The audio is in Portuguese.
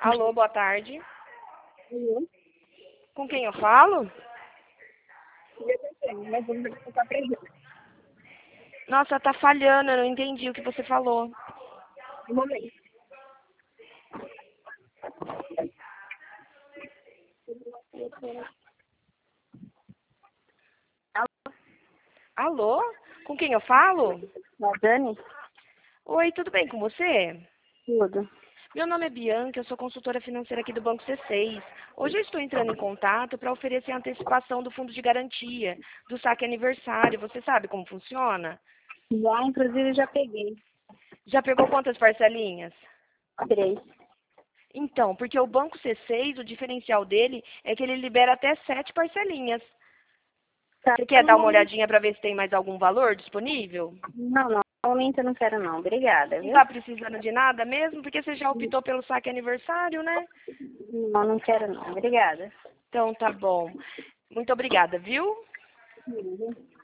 Alô, boa tarde. Uhum. Com quem eu falo? Mas vamos ficar presente. Nossa, tá falhando, eu não entendi o que você falou. Um momento. Alô? Com quem eu falo? Dani? Oi, tudo bem com você? Tudo. Meu nome é Bianca, eu sou consultora financeira aqui do Banco C6. Hoje eu estou entrando em contato para oferecer a antecipação do fundo de garantia, do saque aniversário. Você sabe como funciona? Já, inclusive, já peguei. Já pegou quantas parcelinhas? 3. Então, porque o Banco C6, o diferencial dele é que ele libera até 7 parcelinhas. Tá. Você quer dar uma olhadinha para ver se tem mais algum valor disponível? Não, não. No momento eu não quero, não. Obrigada, Não viu? está precisando de nada mesmo? Porque você já optou pelo saque aniversário, né? Não, não quero, não. Obrigada. Então tá bom. Muito obrigada, viu? Uhum.